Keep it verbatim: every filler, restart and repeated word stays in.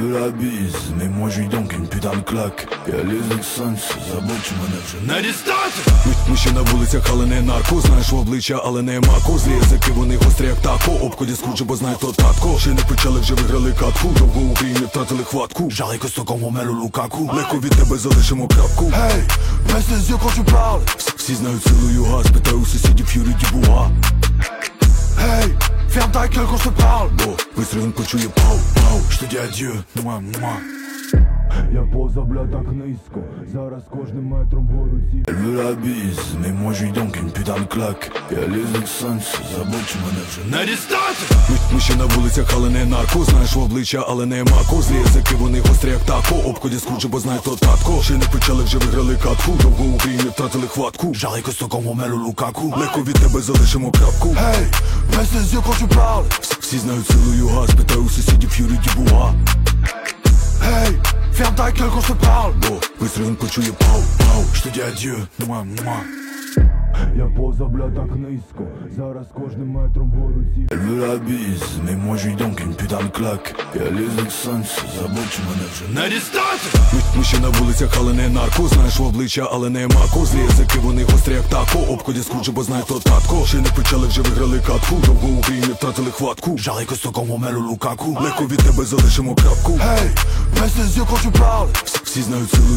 Elle veut la bise, mais moi je lui donne une putain de claque. Я лізу сонце, забудь мене вже на дистанції. Ми ще на вулицях, але не нарко. Знаєш в обличчя, але не мако. Злі язики, вони гострі як тако. Обході скруджі, бо знає то татко. Ще не почали, вже виграли катку. Довго у грі не втратили хватку. Жалий костоком Омелу Лукаку. Легко від тебе залишимо крапку. Hey, baisse les yeux quand tu parles. Всі знають силу юга, спитай у сусідів Ф'юрі Дібуа. Hey, ferme ta gueule quand je te parle. Бо вистріл він почує пау, пау. Je te dis adieu, moi, moi. Я поза, бля, так низько. Зараз кожним метром вгору ці. Elle veut la bise, mais moi je lui donne une putain de claque. Я лізу сонце, забудь мене вже на дистанції. Ми, ми ще на вулицях, але не нарко. Знаєш в обличчя, але не мако. Злі язики, вони гострі як тако. Обході скруджі, бо знає то татко. Ще не почали, вже виграли катку. Довго у грі не втратили хватку. Жалий костоком Омелу Лукаку. Легко від тебе залишимо крапку. Hey, baisse les yeux quand tu parles. Всі знають силу юга, спитай у сусідів Ф'юрі Дібуа. Hey, ferme ta gueule quand je te parle. Бо вистріл він почує пау, пау. Je te dis adieu, moi, moi. Я поза, бля, так низько. Зараз кожним метром вгору ці. Elle veut la bise, mais moi je lui donne une putain de claque. Я лізу сонце, забудь мене вже на дистанції. Ми, ми ще на вулицях, але не нарко. Знаєш в обличчя, але не мако. Злі язики, вони гострі як тако. Обході скруджі, бо знає то татко. Ще не почали, вже виграли катку. Довго у грі не втратили хватку. Жалий костоком Омелу Лукаку. Легко від тебе залишимо крапку. Hey, baisse les yeux quand tu parles. Всі знають силу